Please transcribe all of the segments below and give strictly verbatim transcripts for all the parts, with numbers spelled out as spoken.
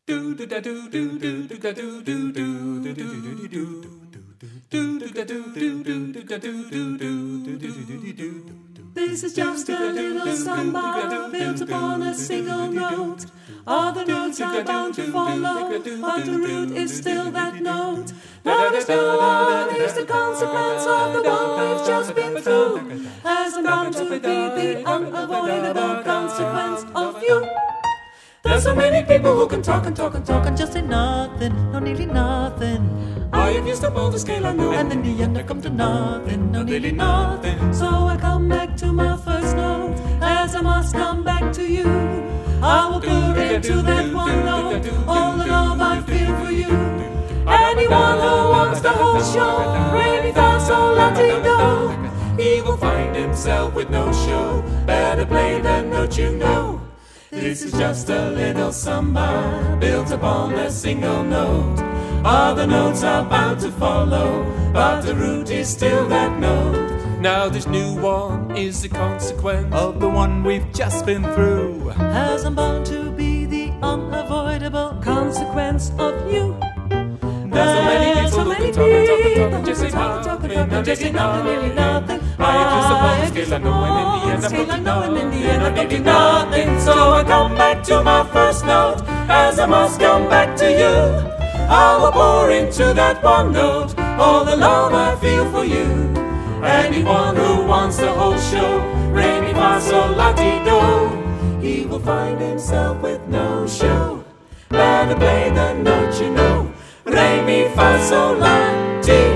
This is just a little samba built upon a single note. All the notes are bound to follow, but the root is still that note. Now this new one is the consequence of the one we've just been through, as I'm bound to be the unavoidable consequence of you. There's so many people who can talk and talk and talk and just say nothing, no nearly nothing. I have used up all the scale I know, and in the end I come to nothing, no nearly nothing. So I come back to my first note, as I must come back to you. I will put into that one note all the love I feel for you. Anyone who wants the whole show, re mi fa sol la ti do, he will find himself with no show. Better play the note you know. This is just a little samba built upon a single note. All the notes are bound to follow, but the root is still that note. Now this new one is the consequence of the one we've just been through, as I'm bound to be the unavoidable consequence of you. There's so many people so who many can talk and talk and talk people and just say talk and talk and talk nothing, and just say nothing, nearly nothing. I have used up all the scale I know, and in the end I'm Scale I know, and in the nothing, end no I'm nearly nothing. nothing. So I come back to my first note, as I must come back to you. I will pour into that one note all the love I feel for you. Anyone who wants the whole show, re mi fa sol la ti do, he will find himself with no show. Better play the note you know, re mi fa sol la ti.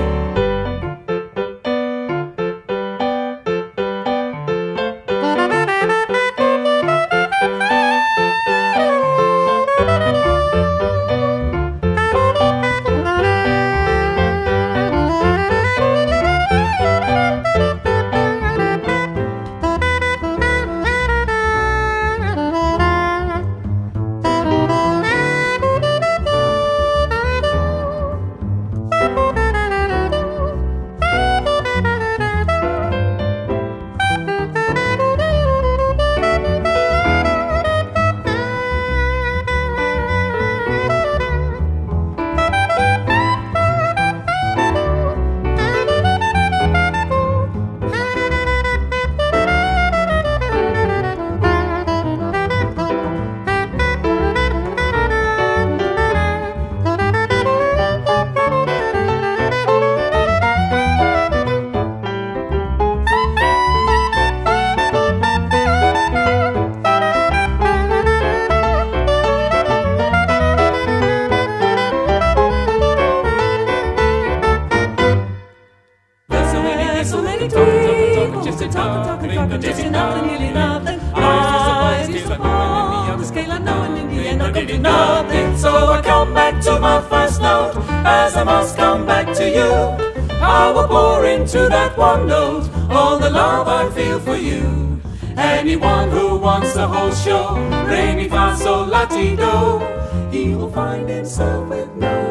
So many people just say talk and talk and talk and just say nothing, nearly nothing. I used to fall the scale I know, and in the end I come to nothing. So I come back to my first note, as I must come back to you. I will pour into that one note all the love I feel for you. Anyone who wants the whole show, re mi fa sol la ti do, he will find himself with no